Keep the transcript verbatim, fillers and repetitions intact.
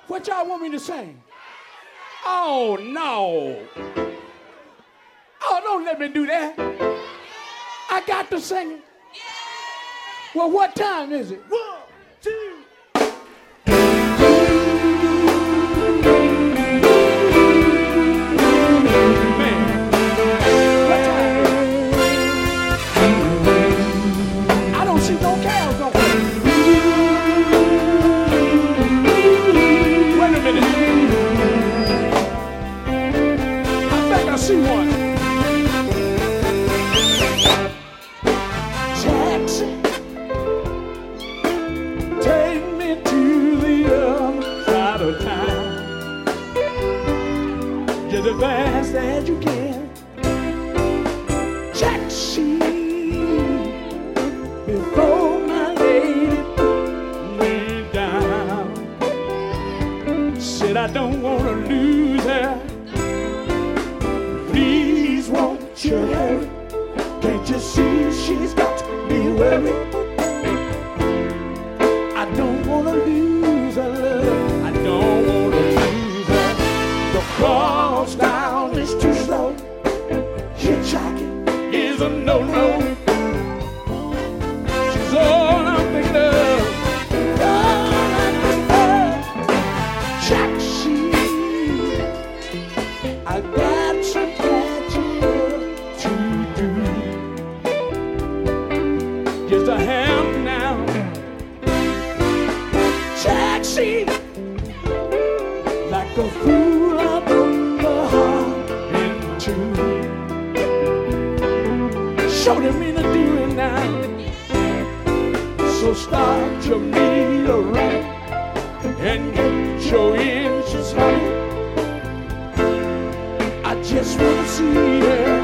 What y'all want me to sing? Oh, no. Oh, don't let me do that. I got to sing it. Well, what time is it? One, two. See one. Taxi, take me to the other side of town, just as fast as you can. Taxi, before my lady put me down. Said I don't want to lose her. Please won't you hurry? Can't you see she's got me worried? I don't wanna lose her love. I don't wanna lose her. The cross down is too slow. Hitchhiking is a no-no. She's all I'm thinking of. All I'm thinking of. Taxi, I got some just a ham now. Taxi, like a fool I broke the heart in two. Sure didn't mean to do it now. So start your meter right and get your engines running. I just wanna see her.